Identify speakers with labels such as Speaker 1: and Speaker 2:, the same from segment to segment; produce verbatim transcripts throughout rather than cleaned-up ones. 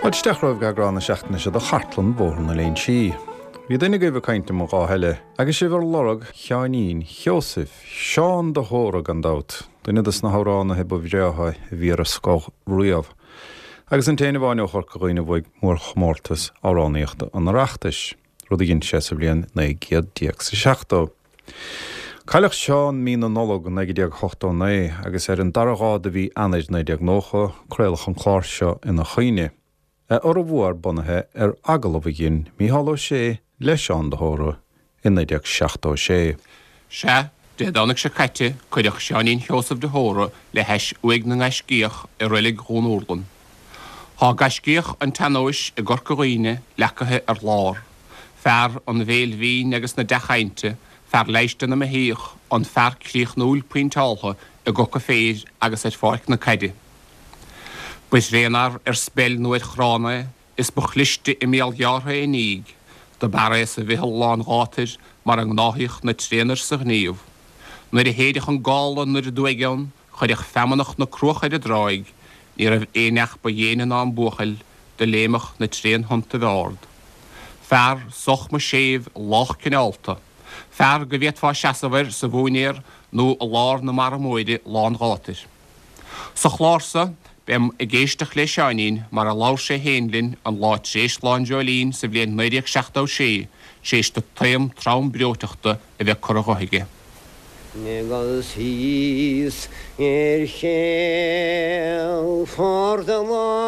Speaker 1: Chuisteach roimh garána seachtaine se do chartlan bhórna na léon si. Bhí duine go bh cainte mo gá heile, agus sé bhar lorag Cheáinín, Cheosif, Seán do Thórag an dát. Duine dus na háránna he bh bhréatha bhí ar a scóch riamh. Agus an téanana bháine ó chorca roioine bhig mór chmórtas áránaíochta an reachtais. Rud ginn sé sa blion na géad díag sa seachtó. Cailech Seán mí an nolog an neigedeag hochtó na, agus ar an daragáda bhí anaid neideag nócha, creilech an chláir seo ina chuine. E or a bhuar bunathe ar agalh ginn mí halló sé le Seán do Thóra in neideag seachtó sé.
Speaker 2: Se, de dánig se caite chuideach Seánín Cheosif do Thóra le heis uig na gaiscíoch ar rilig Ghón Úrlan. Tá gaiscíoch an tanóis i gorca roioine lecathe ar lár. Fear an bhéal hín agus na dechainte, fear leiste na mahíoch an fear clíoch na úlpaointeálcha i gocha féir agus et fáic na caide. Buis réanar ar spell nuaid chrána is buchliste i méal geartha i níg, de bara is a bhithal lán gátir mar an gnáthíoch na tréanar sa gníomh. Nuair a héideach an gála nuair a dúigeann, chuideach femanach na cruchaid a dráig, ní rah éineach ba dhéanaan an buchail de léimech na tréan honta bhard. Fear soch ma séh lách cinálta. Fear go bhéad fá seasamhair sa bhúnéir nó a lár na mar móide lán gátir. Sa chláirsa, Bem i géisteach le Seánín mar a láir sé héanlinn an láit séis láin Joilín sa bblion nuideag seachtó sé, séis do taim trám breoteachta a bheith chur a gothaige.
Speaker 3: Negas hís er chéal fór de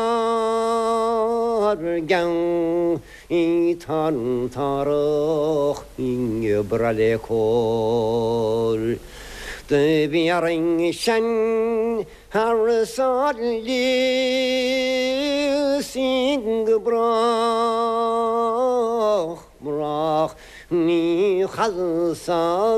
Speaker 3: lár gang í tarn tarach inge brale kól. De bíaring sen harrasad li sing brach brach ní chalsa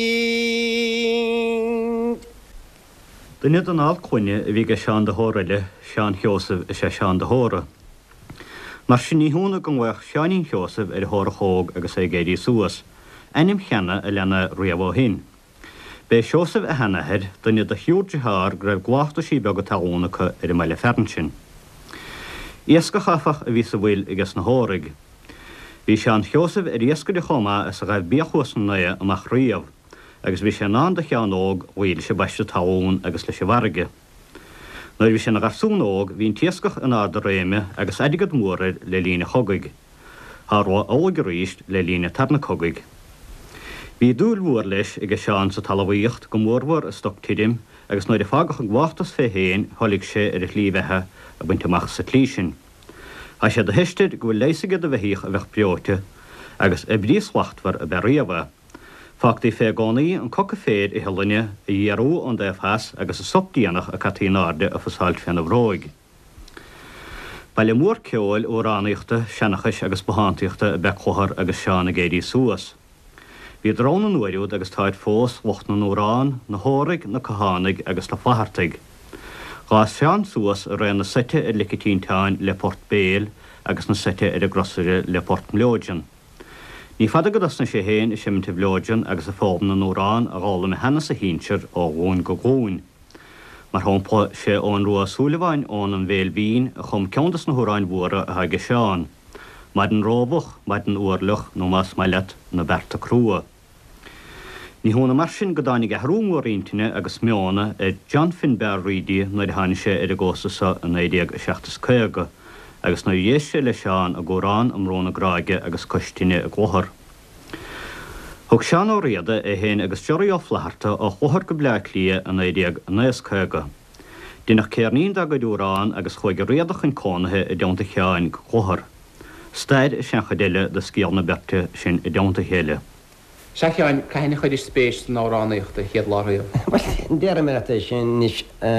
Speaker 3: mí.
Speaker 4: Duine an áil chuine a bhí go Seán do Thóra le Seán Cheosif is sé Seán do Thóra. Mar sin ní húna go bhfuil Seánín Cheosif ar thóra chóg agus é géirí suas, enim cheanna a lena riamh hin. Bé Cheosif a henahead duine do hiúr de thar go raibh gláachta sí beag go taónacha ar i meile ferran sin. Iasca chafach a bhí sa bhfuil agus na Thóraig. Bhí Seán Cheosif ar iasca de chomá is a raibh bíochas na nua amach riamh, agus bhí sé ná de cheanóg bhfuil sé baiste taón agus le sé bharige. Nuair bhí sé na garsúnóg hín tiascach an áda réime agus adigad móraid le lína chogaig. Thárá óig ríist le lína tarna chogaig. Bhí dúil mhuar leis ag Seán sa talhaíocht go mórmhar a stoc tidim agus nuair a fágach an gháachtas fé héin tholig sé ar a chlíomhethe a buinteach sa tlí sin. Tá sé do hiisteid go bhfuil léisigad a bheithíoch a bheith breote agus i bríoshachtmhar a beríomh. Fáchtaí fé gánaí an cocha féad i heiline i dhearú an déifhas agus a sopdíanach a catínáde a fasáilt féna bhróig. Baile mór ceoil ó ránaíochta, seanachais agus bahantaíochta a bechothar agus Seán a géirí suas. Bhí drón an nuairiúd agus táid fós wacht na nórán, na Thóraig, na Cahánaig agus na Fahartaig. Gás Seán suas a réan na site i Licatíntáin le Port Béal agus na site i grosire le Port Mleoidjan. Ní fada go das na sé héin i Simte Mleoidjan agus a fábn na nórán a gála me hena sa hínseir ó gún go gún. Mar hónpá sé ón rua súlaháin ón an bhéal bhín a chum ceantas na hóráin bhuara a haige Seán. Maid an róbach, maid an uorlach nó mas mailet na berta crua. Ní hóna mar sin go dánig a hrúmhóríntine agus meána i John Finbar Reedy nuair a haine sé ar a ggósasa a néideag a seachtas céaga, agus nuair dhéis sé le Seán a górán am róna gráige agus coistine a gcóthar. Thug Seán ó riada a héin agus teorí ó flaharta ó chóthar go bleach lia a néideag a néas céaga. Dínach céirnín da go dúrán agus chuig go riadach an cónathe i deonta cheáin go chóthar. Staid is seanchadéile de scéalna berte sin i deonta chéile.
Speaker 2: Seáin caiine chuidir spéis ná ránaíochta chéad láthíomh.
Speaker 3: Well, déir mé sin is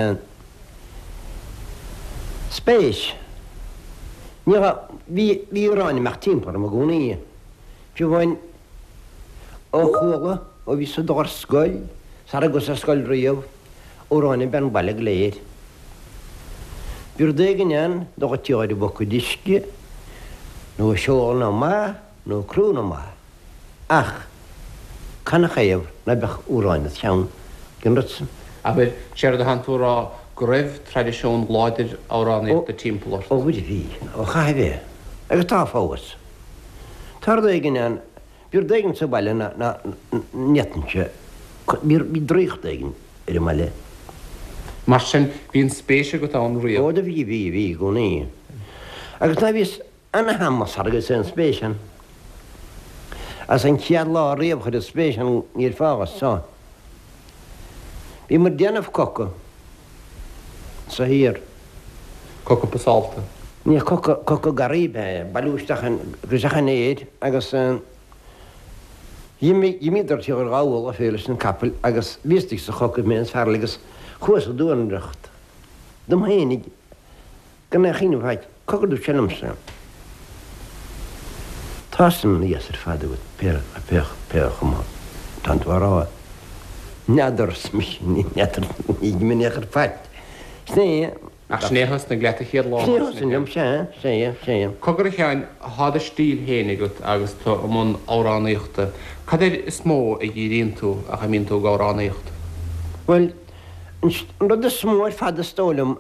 Speaker 3: spéis. Ní bhí ráinna meach timppla am a gúnaí. Fiú bhain ó chuala ó bhí sa dár scoil, sa agus a scoil riamh ó ráinna ben bailach léir. Bhír dégan do go tíáid bocu disci, nó seoil na má, nó crú na má. Ach, canna chéamh na bheith úráinna teann gin rutsan.
Speaker 2: Aber sér a hanúrá greibh tradiisiún láidir áránnaíocht de timppla.
Speaker 3: ó bhuiidir bhí ó cha bheith agus tá fágas. Tar igen an bír daigen sa bailile na netanse bhí dríocht aigen ar meile.
Speaker 2: Mar sin bhíon spéise go an rií.
Speaker 3: Ó de bhí bhí bhí go ní. Agus na bhís anna hamas agus an spéisian. As an cead lá riamh chud a spéisian níor fágas tá. Bhí mar déanamh coca sa hir.
Speaker 2: Coca pasáalta.
Speaker 3: Ní coca garíbe bailúisteachan grúsachan éiad agus dhíimiidir tí ar gáhil a félas an capel agus vístigh sa coca mé fearlagus chuas a dúanreacht. Dom hénig gan chinine bhaid cogadú senamsa. Tásam níos ar fada bud pe a pech pech má tant warrá. Nedars mich netar í minechar fat. Sné
Speaker 2: Ach snéhas na gleata chéad lá.
Speaker 3: Snéhas sé sé sé.
Speaker 2: Cogur cheáin háda stíl hénigut agus tá món áránnaíochta. Cad é is mó a dhéíonn tú a cha mín tú áránnaíocht?
Speaker 3: Well, an rud a smóir fada stólam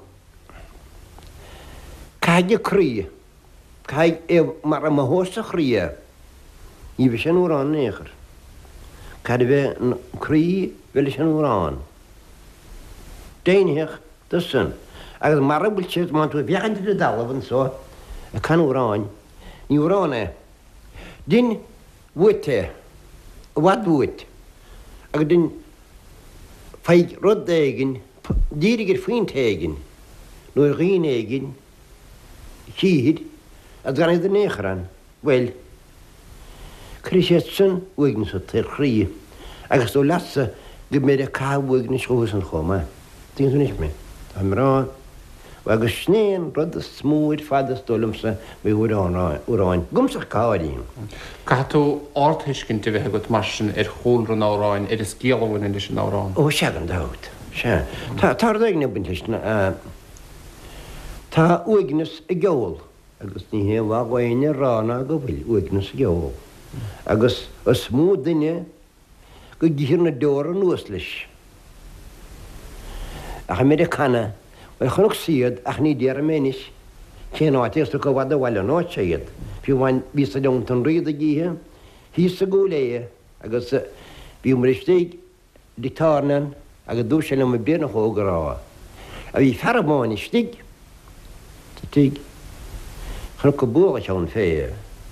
Speaker 3: caide crí. Caid é mar a mahósta chrí. Ní bhí sin órán néchar. Caid bheith crí bhfuil sin órán. Déanaich do sin. Agus mar a bhfuil siad má tú bheachanta de dalhan só a can órán. Ní óránna. Din bhuite, bhad bhuit. Agus din feid rud éigen, dírigur faoin éigen, nuair ghín éigen, chiad, a gan idir néchran, well, Chrisiad sin uign sa tir chrí, agus tó lasa go méid a cá uign is chós an choma. Tín san isme. Am rá, agus snéan rud a smúid fadas dólamsa mé uráin. Gumsach cáirín.
Speaker 2: Ca tú áirthuiscin de bheith go mar sin ar chónra áráin ar is céalhhain in sin árán.
Speaker 3: Ó se an dat. Se. Tá ag buintna Tá uignas i ggheol, agus ní hé bhhaine rána go bhfuil uignas i ggheol. Agus a smú duine go ddíhir na dóra nuas leis. A cha méid a canna, bhil chunach siad ach ní déar a ménis, cé áitíos go bhhad a bhile náid séiad. Fiú bhain ví a deont an riad a ggíthe, hí a gúléie agus bhí mar istéig dictárnan agus dú sé le me béna hógarrá. A bhí ferabáin is stig, tíig chunach go búga teann féir.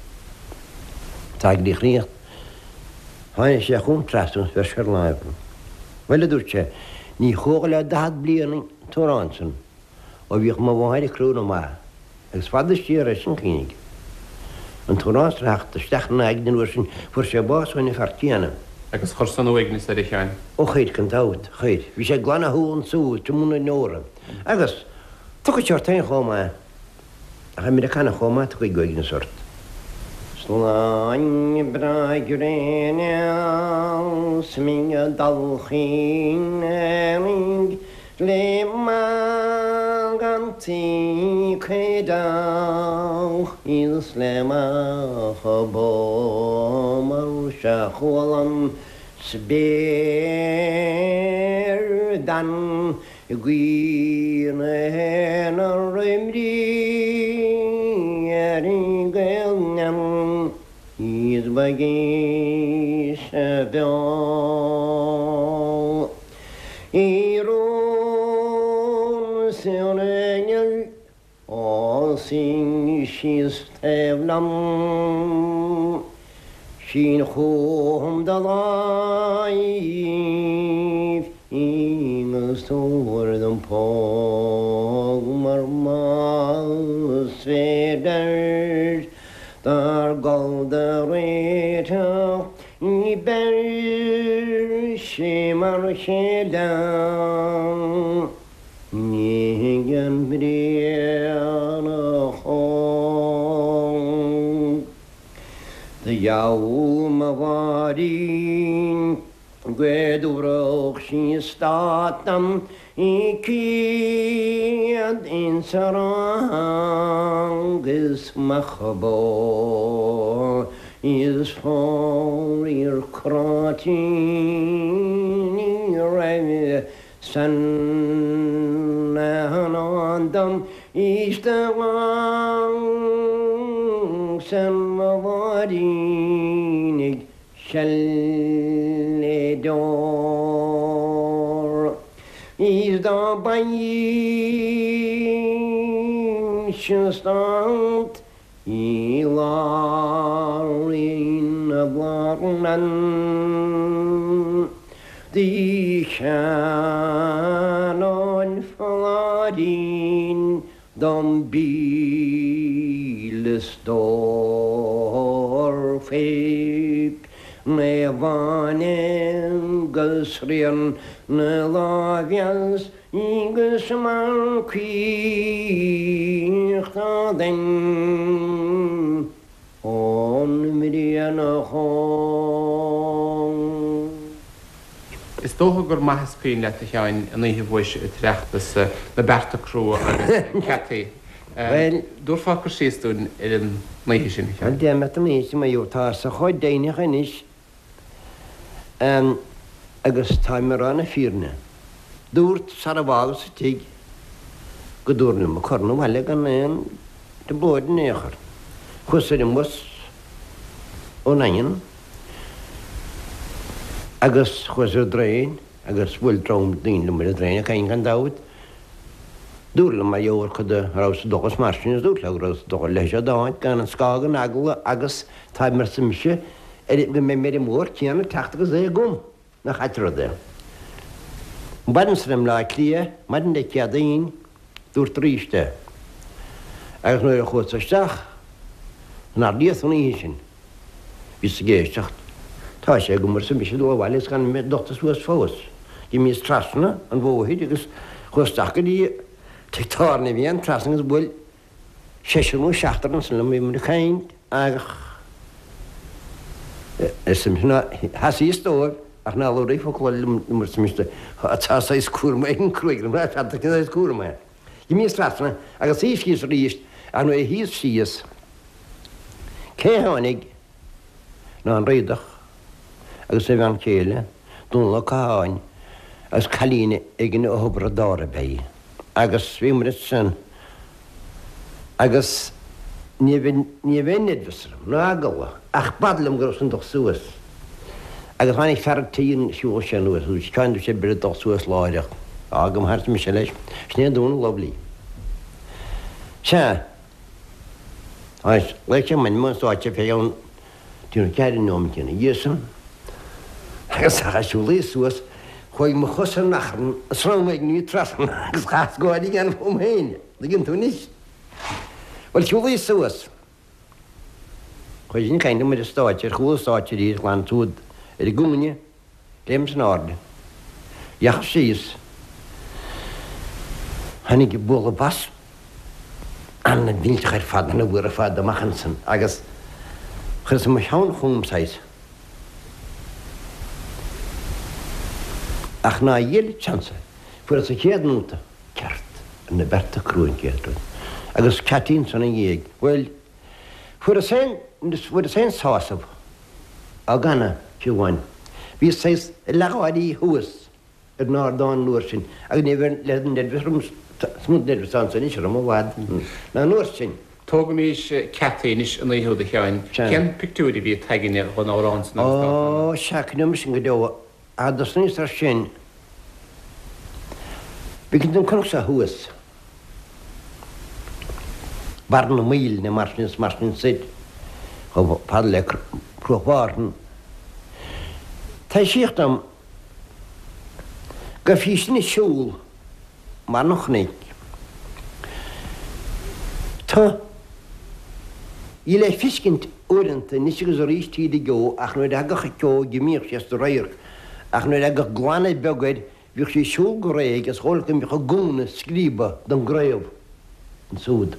Speaker 3: Tá dí chríocht, háine sé chun trasúns ver se láibn. Bhile dúirte, ní chóga le dahad blianaí Torránsan, ó bhíoh má bhhaid crúna má, agus fada tíar éis an cínig. An Torránstracht a steachna ag den sin fuair sé básáinna fartíana.
Speaker 2: Agus chur san uignas ar cheáin.
Speaker 3: Ó chéad can dáit, chéad. Bhí sé glanna hún sú tu múna nóra. Agus tu go teirtain chomá, a cha mí a canna chomá tu go goigna sort. Sláin braigiréine sminga dalchin ering le magantí chédách is le chabó mar se chólam sbéir dan gwíne hen a réimrí erin gaelnam is bagé se beá Irún seoregel ó sin síos teflam sin chóm da láif Ímas tóir an póg mar más féidir dar galda réiteach ní beir sé mar sé dá ní gan bréana chóng da jaum a bharín Gweddwrwch sy'n statam I ciad in sarangys machbo is fawr i'r cratin I rhaid san London is the long Samarinig Shalledor is the Bayim Shustant Ilarin Ablarnan the Shannon Faladin Dom Bilestor Fake Nevanen Gusrian Nelavians Ingusman Kirtaden On Midiana Hong.
Speaker 2: Is dócha gur maithas cuoin le a teáin a naoithe bhuis i treachtas na berta crú agus cetaí. Dúr fá gur síostún ar an naoithe sin.
Speaker 3: An déime am níos ma dúirtá sa chuid déine chanis agus táimrán na fíorne. Dúirt sa a bháil sa tíig go dúrna a chorna bhaile gan éon de bóid néchar. Chusar i mus ó nain agus chusar drain agus bhfuil trom daon le mar a drain a cain gan dáid. Dúrla mar jóir chud a rás dochas marsin dúr le rás docha leis a dáid gan an scágan agla agus táimar simse go mé mé mór ceanna teachtagus é gom na chatrada. Badan srim lá clia, madan de ceadaín dúr tríiste. Agus nuair a chót isteach ná díochna hí sin. Bhí sa géisteach. Tá sé go mar simse dó bhhaile gan mé dochtas fuas fós. Í mí trasna an bhóhiid agus chuisteach go dí tetána bhíon trasnas bhfuil séisiú seachtar an san le mé mar chaint agus hasí tóir ach ná lóí fáil mar smiste atáis cuama an cruigm ra is cuama. I mí trasna agus sí síos ríist an nu é híos síos. Cé hánig ná an réidech agus sé bhean chéile dún le cáin agus chalíine ag gin óbra dára bé. Agus bhí mar san agus ní bhéad visram ná agala ach badlam gur san doch suas. Agus hánig fertíín siú sé nuas ús caiinú sé brid doch suas láideach agam hart me se leis sné dúna loblí. Se lei sé man mááte fé an tíúna ceir nóim cinna dhésan agus a siúlaí suas chuig mo chusan nachran a sráméid ní trasan agus chas gáidí gan fóm héine le gin tú níos. Well siúlaí suas. Chuid sin caiinte mar a stáite ar chuúsáte í gláán túd ar i gúne léim san áde. Iach síos hanig bóla bas an na bhílte ar fad na bhuiar a fad amachchan san agus chus mar seán chúmsáis. Ach ná dhéile chansa fuair sa chéad núta ceart na berta crúin céadúin. Agus catín san an dhéag. Well, fuair a sé fuair a sé sásamh a gana fiúháin. Bhí sé leáidí thuas ar nádáin nuair sin agus ní bhar lean nedvisrum smúd nedvisán san is ram bhád ná nuair sin.
Speaker 2: Tóga mís cetaínis an naoú a cheáin. Cean pictúí bhí taigeine chun árán san.
Speaker 3: Ó seaacnum sin go deha a dos níos ar sin. Bhí cinn an conach sa thuas. Barn na míl na marsins marsins sid chu pad le cruchhárn. Tá síocht am go físna siúl mar nachnig. Tá í le fiscint uanta ní agus a rítíí de go ach nuid agacha ceó gimíoch sé do réir ach nuid aga glána begaid bhíh sé siúl go réig as hólcin bhícha gúna scríba don gréibh an súd.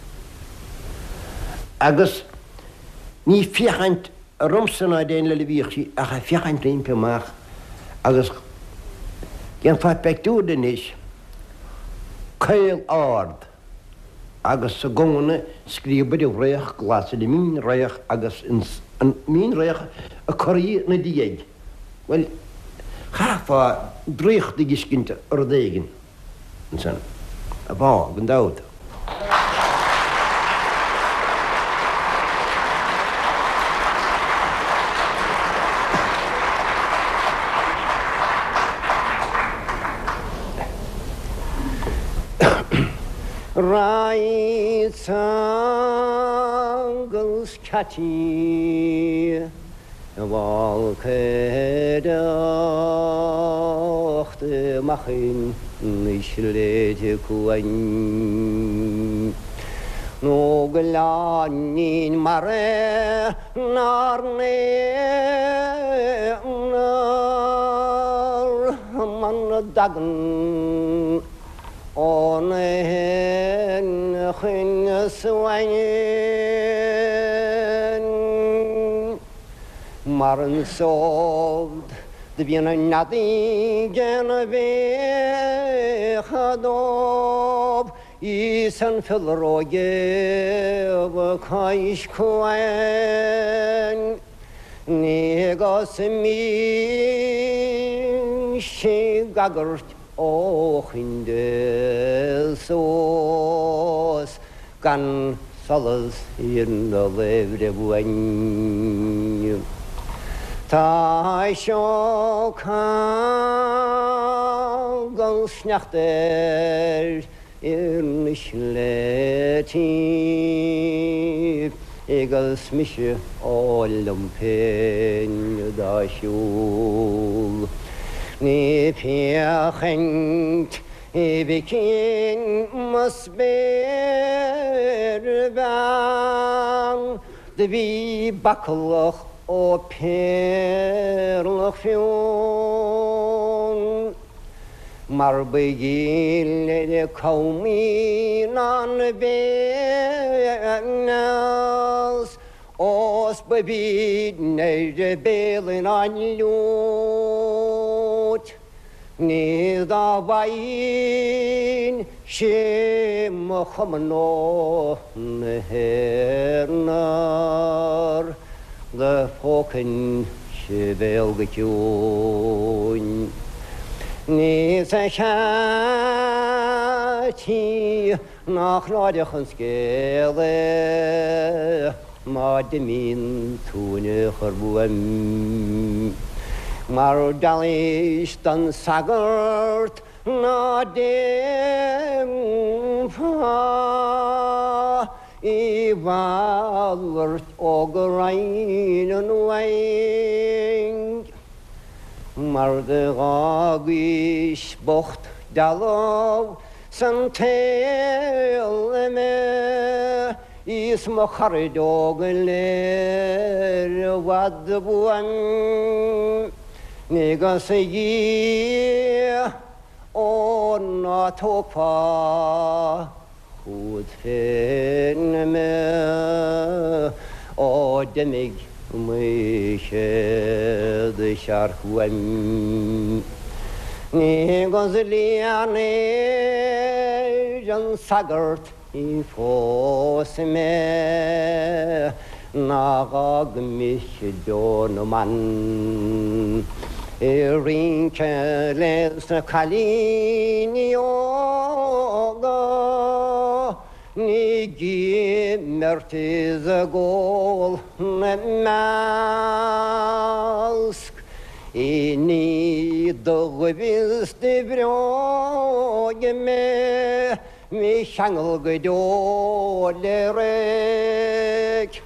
Speaker 3: Agus ní fichaint a romsanna déin le le bhíoch sí ach a fichaint réimpeach agus gan fá peictúda níos céil áard agus sa gcóna scríbad i réach glas de mín réach agus an mín réach a choí na díag. Well, cha fá dríocht de giscinnte ar a dégin san. a bá an dáta. Rai sangles catchy walkedacht machin nishlete kuan no glanin mare narne nar man dagen on hen hen swain marn sold de bien nadi genve khadob isan filroge kaish koen negosmi shigagert och in de sos gan solas in de levde buen ta scho kan ganz schnachter in schleti egas mich allum pen da shul ni piachengt evikin musber ban de vi bakloch o perloch fion mar begil de kaumi nan benas os bebid ne belin anlut ni da vain shem khamno nehernar the foken shevel gekun ni sachati nach lade khanskele Mademin tune kharbuam mar dalistan sagart nadem fa ivalert ograin nuing mar de gagish bocht dalov santel me is mokharidogler wadbuan nega segi on atokpa khud fenme o demig mishe de sharkhwan nega zliane jan sagart I fos me nagag mich don man erinke les kalini oga ni gimertiz gol mask ini dogvist brogme mi changel gedolerek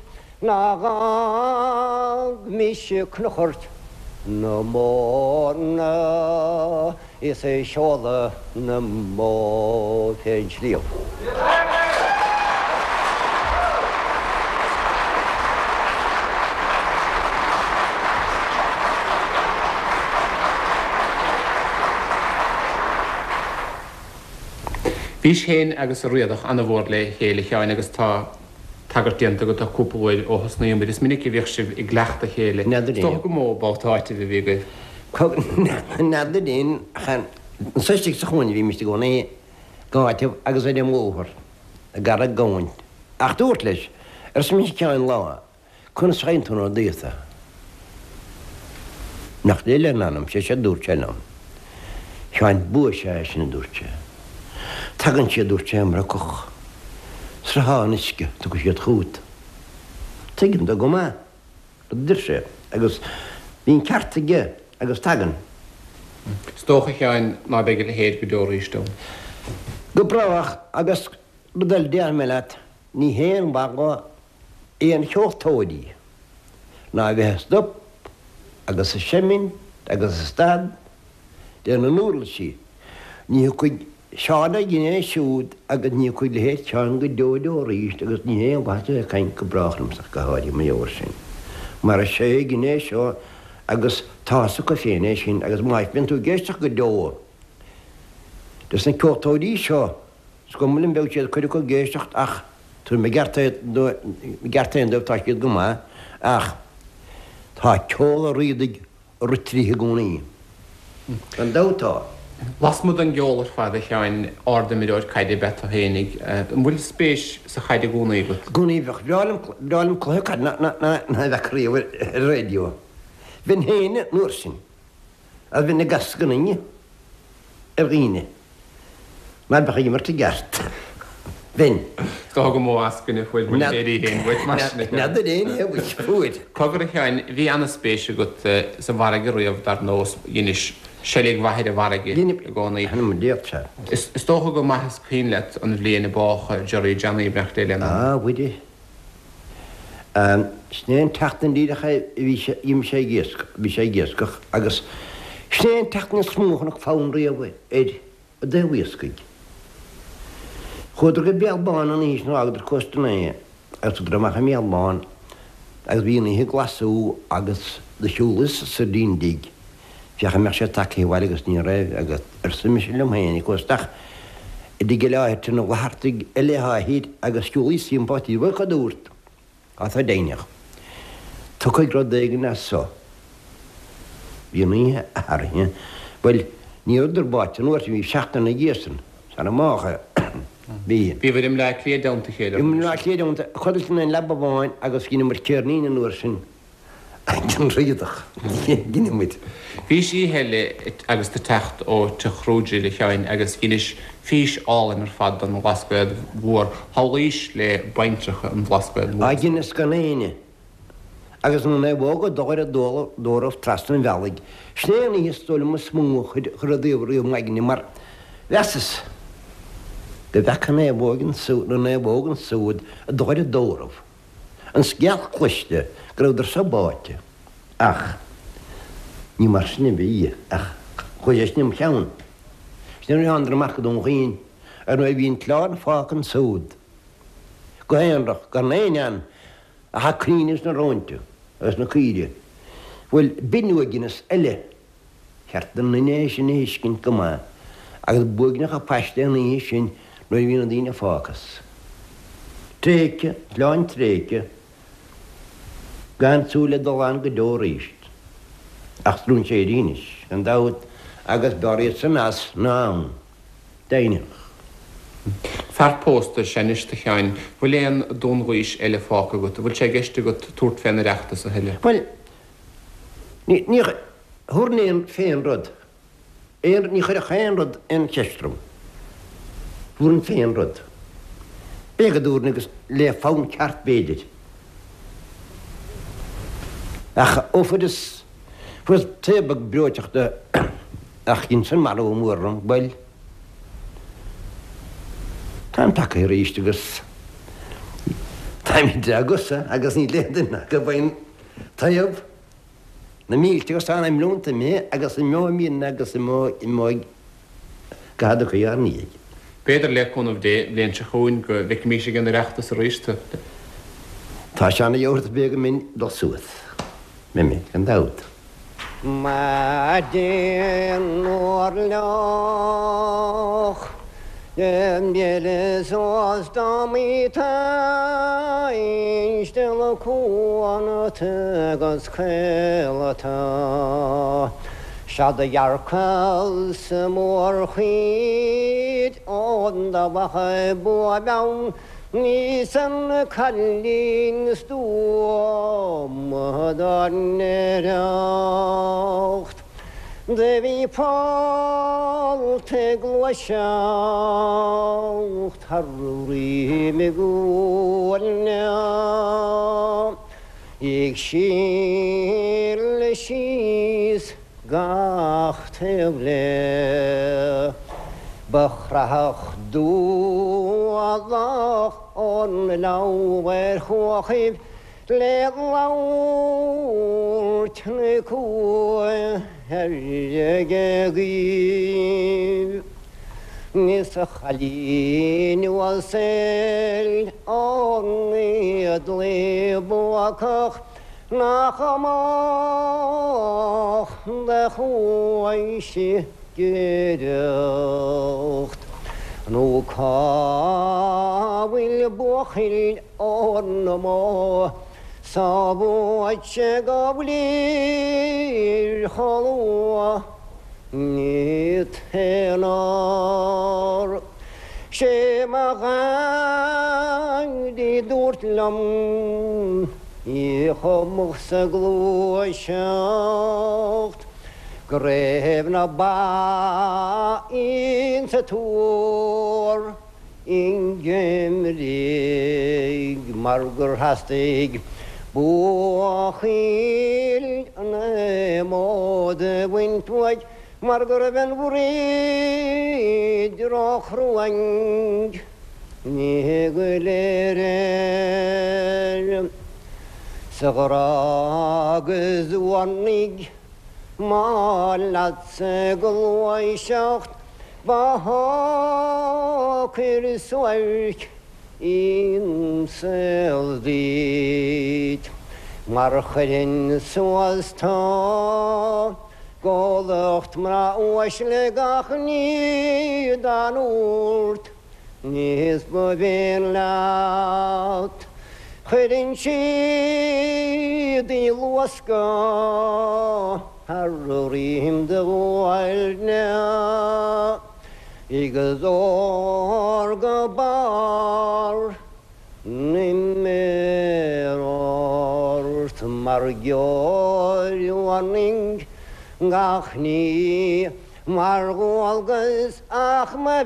Speaker 3: nagag mich knochert no more na is a shoulder no more penchliel
Speaker 2: Bhís héin agus a riadach anna bhór le chéile cheáin agus tá tagart déanta go tá cúpahil ó hosnaíomid is minic i bhíoh sibh i gleachta chéile. Tá go mó bátáite bhí bhíige.
Speaker 3: Nada dín chan suistigh sa chuin bhí miste gona gáiteh agus bheith móthir a gar a gáin. Ach dúirt leis ar sa minic ceáin lá chun saintún ó díota. Nach déile anam sé sé dúirte anam. Cheáin bua sé sin dúirte. tagan siad úr témra coch. Sra hániske, tu go siad chúd. Tegin do go má, dyr sé, agus bhín ceartaige agus tagan.
Speaker 2: Stócha cheáin ná beige le héad go dóiríistó.
Speaker 3: Go brabhach agus rudal déar me leat, ní héan baga éon cheochtóidí. Ná bheith stop agus a semin agus a stad déan an úrla sí. Ní chuid seáda gine siúd agus ní chuid le héad tean go dóide ó ríist agus ní héan bhaite a cain go brachlamsach go háirí mé óir sin. Mar a sé gine seo agus tása go féine sin agus maith bin tú géisteach go dó. Dus na ceochtóidí seo, scomlinn beh siad chuide go géisteacht ach tú me gartaon dóibh táisciad go má ach tá ceola riadig rutríthe gúnaí. An dátá.
Speaker 2: Lasmúd an geolar fad a cheáin orda midóid caiide bet a hénig. An bhfuil spéis sa chaide gúnaí go?
Speaker 3: Gúnaí bheith breálam chluchad na bheith chríomh radio. Bhín héine nuair sin. A bhín na gascanaine ar gíine. Má bheith imar te gart. Bhín.
Speaker 2: Tá go mó ascuna bhfuil mu éí héin bhfuil masna.
Speaker 3: Nad a déine he bhfuil fúid.
Speaker 2: Cogur a cheáin bhí anna spéise go sa bharige riamh dar nós dhéis Selig bhaid a bharige gcónaí.
Speaker 3: Hanna déocht se.
Speaker 2: Is tócha go maithas cíonlet an bhléana bácha Jerry Johnny brecht é lena.
Speaker 3: Á, bhuiide. Snéan teachtain díidecha im sé bhí sé ggéascach agus snéan teachtain smúchanach fáin riamh éidir a d bhuiascaig. Chudar go bealbáin an níos nó agad costanéie agus tú dramach a mealbáin agus bhíon ihe glasú agus de siúlas sa díndíg. Fiach me sé take bhile agus ní raibh agus ar sa mis lem héana cósteach i d go leir tú nó bhartaigh eléthaid agus siúlaí sympatí bh chu dúirt á tá déineach. Tá chuid rud éige na só. Bhíon ihe airthe, bhfuil ní idir báte nuair bhí seachtain na ggéasan san na mácha bí.
Speaker 2: Bhí bhfuil im le cléadánta chéile.
Speaker 3: Im le cléadánta chuidir sin an lebabháin agus cíine mar cearníí an nuair sin. An riadach gine muid.
Speaker 2: Bhí sí heile agus de techt ó te chrúide le cheáin agus inis fís álan ar fad an glascuid mhór hálíis le baintrecha an glascuid mhór.
Speaker 3: A gine scanéine. Agus nó na bhóga dóir a dóramh trastan bhealaigh. Snéanna históla mu smú chur a dtíomhríomh maigine mar vesas. De bhecha na bhógan súd nó na bhógan súd a dóir a dóramh. An sceal chluiste grúidir sa báite. Ach, ní mar sinna bhí ach chuéis nim cheann. Snéir andra marcha don ghaoin ar nó bhíon tláán fácan súd. Go héanrach gar néan a ha crínis na róinte agus na cuide. Bhfuil binú ginnas eile cheartan na nééis sin éiscin go má agus buignach a paiste na hí sin nó bhíon dtíine fácas. Tréice, tláin tréice, gan súla doláin go dóríist. Ach trún sé rínis, an dáit agus doríad san as ná déine.
Speaker 2: Fear pósta seniste cheáin, bhfuil éon dónghúis eile fáca go, bhfuil sé geiste go túirt féna reachta sa heile.
Speaker 3: Well, ní thuirnéon féin rud. Éon ní chuir a chéan rud an ceistrum. Bhúr féin rud. Bégadúr agus le fáin ceart béidir. Ach, ófadas, fuas tébag breoiteachta ach cinn san mar ó mórram, bail. Táim take ríist agus táim de agusa agus ní léanana go bhain taobh. Na mílte agus tána im lúnta mé agus i mó míon agus i mó i mó gada chu ar níag.
Speaker 2: Beidir le chunmh dé léon se chuin go bhic mí sé gan reachta sa ríiste.
Speaker 3: Tá seanna dheorta béga min do suas. Mimi, gan dawd.
Speaker 5: Ma dyn o'r loch Ym bieles os dam i ta Einstell y cwan y tygos cael y ta Siad y iarcael sy'n mor chwyd Ond a bachau bwa bawn Nis yn calin stwm Hydon yr awcht de bhí páilte gluiseach tarúí me gúne ag sír le síos gach le bachrach dúadach ón láhar chuachib le láirt na cua hergegí Nis a chalín bhil sel ón iad le buacach nach amach de chuaisi gerecht. Nó cá bhfuil buchail ón má sa bhid se go bhfuil chalúa ní tenar. sé mar gaidí dúirt lam í chomach sa glúiseacht. Go raibh na ba ionsa túr in Gemrig mar gur hastaigh buchail na móda bhaintmhaid mar gur ben bhríd rochrúing ní go léir sa gur agus bhainnig má leat sa glúiseacht ba hácir suairc in seldít mar chuirinn suas tá Gólacht mar uais le gach ní dan úrt níos ba bhéin leat chuirinn siad í luasca Harrim de bhhailne agus orga bar nimmerort mar georwaning gach ní mar gháilgus ach ma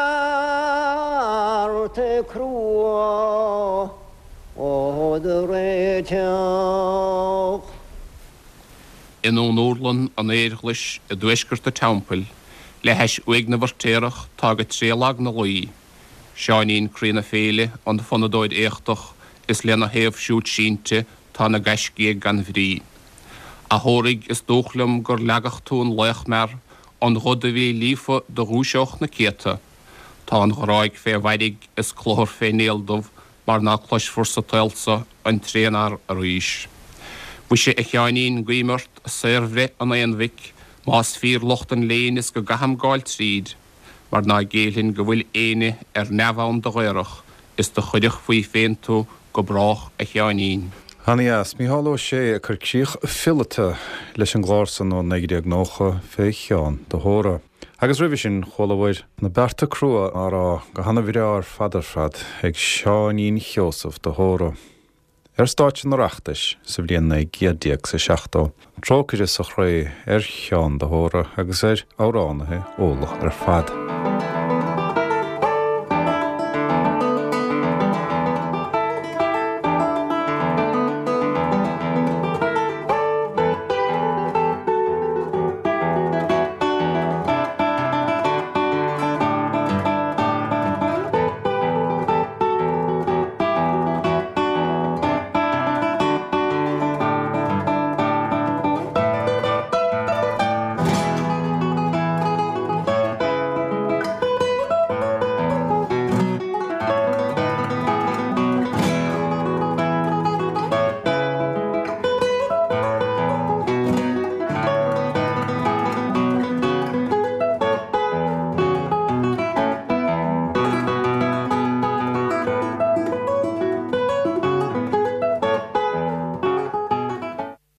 Speaker 5: bearta crua ó de réiteach.
Speaker 2: In ón Úrlan an éirlis a dúisgurt a tampil, le heis uig na bhartéireach tá go trélag na luí. Seanín crína féile an fannadóid éachtach is lena héamh siút sínte tá na gaiscéag gan bhrí. A thóraigh is dóchlumm gur legach tún leach mer an rud a bhí lífa do rúiseach na céta. Tá an ghoráig fé bhaidig is clóthar fé néaldumh mar ná cloisfur sa tailsa an tréanar a ríis. Bhui sé a cheanín gcuimirt a saoirhre an éonmhic más fír lochtan léin is go gaham gáil tríd, mar ná géalinn go bhfuil éine ar neamhán do ghairech is do chuideach faoi féin tú go brách a cheanín.
Speaker 1: Hannías, mí halló sé a chur críoch fillete leis an glásan ó néideag nócha fé cheán do thóra. Agus ribh sin cholamhhaid na berta crua árá go hana bhíreár fadarfrad ag Seanín Joseph do thóra. Ar stáit an reachtais sa bhbliain na géadaíag sa seachtó. Trócaide sa chré ar cheán do thóra agus ar áránathe ólach ar fad.